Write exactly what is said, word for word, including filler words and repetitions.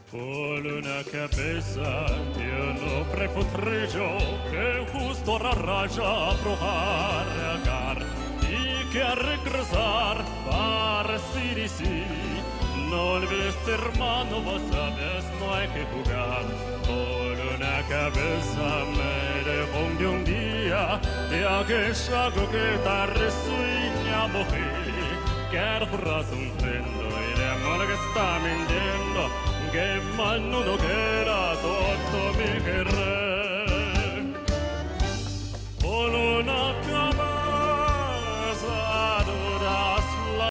Por una cabeza yo no prefutrillo que justo a raya projar y que a regresar para sí y sí. No olvides hermano, vos sabes, no hay que jugar. Por una cabeza me dejó de un día de aquella coqueta risueña mujer. Quero razón prendo y de amor que está mintiendo, que mal no lo quiera todo mi querer.